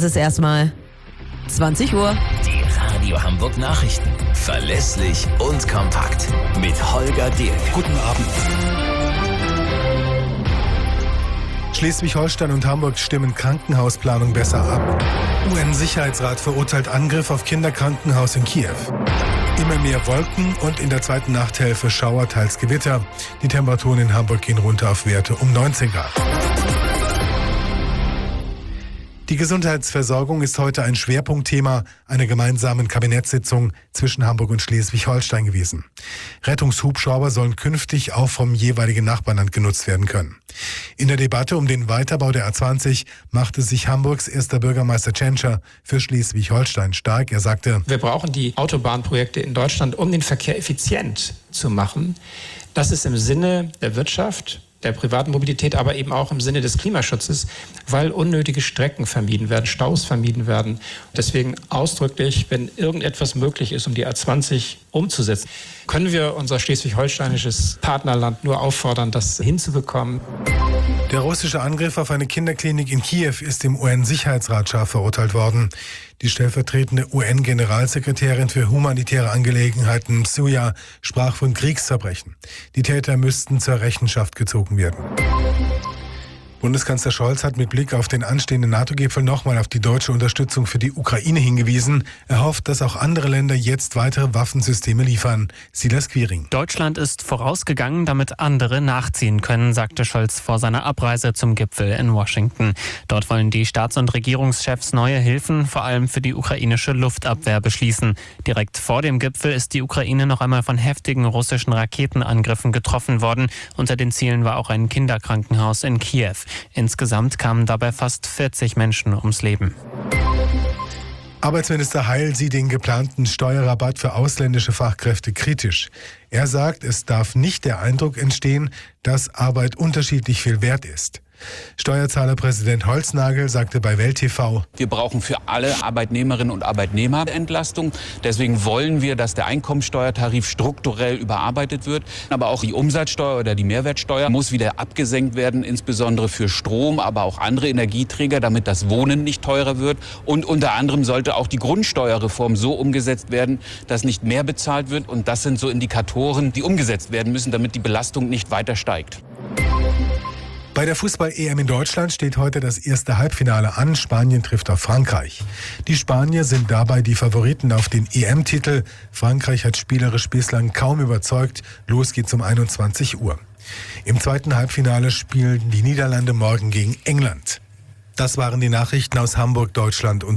ist erstmal 20 Uhr. Die Radio Hamburg Nachrichten. Verlässlich und kompakt. Mit Holger Dirk. Guten Abend. Schleswig-Holstein und Hamburg stimmen Krankenhausplanung besser ab. UN-Sicherheitsrat verurteilt Angriff auf Kinderkrankenhaus in Kiew. Immer mehr Wolken und in der zweiten Nachthälfte Schauer, teils Gewitter. Die Temperaturen in Hamburg gehen runter auf Werte um 19 Grad. Die Gesundheitsversorgung ist heute ein Schwerpunktthema einer gemeinsamen Kabinettssitzung zwischen Hamburg und Schleswig-Holstein gewesen. Rettungshubschrauber sollen künftig auch vom jeweiligen Nachbarland genutzt werden können. In der Debatte um den Weiterbau der A20 machte sich Hamburgs erster Bürgermeister Tschentscher für Schleswig-Holstein stark. Er sagte: Wir brauchen die Autobahnprojekte in Deutschland, um den Verkehr effizient zu machen. Das ist im Sinne der Wirtschaft, der privaten Mobilität, aber eben auch im Sinne des Klimaschutzes, weil unnötige Strecken vermieden werden, Staus vermieden werden. Deswegen ausdrücklich, wenn irgendetwas möglich ist, um die A20 umzusetzen, können wir unser schleswig-holsteinisches Partnerland nur auffordern, das hinzubekommen. Der russische Angriff auf eine Kinderklinik in Kiew ist im UN-Sicherheitsrat scharf verurteilt worden. Die stellvertretende UN-Generalsekretärin für humanitäre Angelegenheiten Msuja sprach von Kriegsverbrechen. Die Täter müssten zur Rechenschaft gezogen werden. Bundeskanzler Scholz hat mit Blick auf den anstehenden NATO-Gipfel nochmal auf die deutsche Unterstützung für die Ukraine hingewiesen. Er hofft, dass auch andere Länder jetzt weitere Waffensysteme liefern. Silas Quiring. Deutschland ist vorausgegangen, damit andere nachziehen können, sagte Scholz vor seiner Abreise zum Gipfel in Washington. Dort wollen die Staats- und Regierungschefs neue Hilfen, vor allem für die ukrainische Luftabwehr, beschließen. Direkt vor dem Gipfel ist die Ukraine noch einmal von heftigen russischen Raketenangriffen getroffen worden. Unter den Zielen war auch ein Kinderkrankenhaus in Kiew. Insgesamt kamen dabei fast 40 Menschen ums Leben. Arbeitsminister Heil sieht den geplanten Steuerrabatt für ausländische Fachkräfte kritisch. Er sagt, es darf nicht der Eindruck entstehen, dass Arbeit unterschiedlich viel wert ist. Steuerzahlerpräsident Holznagel sagte bei Welt TV: Wir brauchen für alle Arbeitnehmerinnen und Arbeitnehmer Entlastung. Deswegen wollen wir, dass der Einkommensteuertarif strukturell überarbeitet wird. Aber auch die Umsatzsteuer oder die Mehrwertsteuer muss wieder abgesenkt werden, insbesondere für Strom, aber auch andere Energieträger, damit das Wohnen nicht teurer wird. Und unter anderem sollte auch die Grundsteuerreform so umgesetzt werden, dass nicht mehr bezahlt wird. Und das sind so Indikatoren, die umgesetzt werden müssen, damit die Belastung nicht weiter steigt. Bei der Fußball-EM in Deutschland steht heute das erste Halbfinale an. Spanien trifft auf Frankreich. Die Spanier sind dabei die Favoriten auf den EM-Titel. Frankreich hat spielerisch bislang kaum überzeugt. Los geht's um 21 Uhr. Im zweiten Halbfinale spielen die Niederlande morgen gegen England. Das waren die Nachrichten aus Hamburg, Deutschland und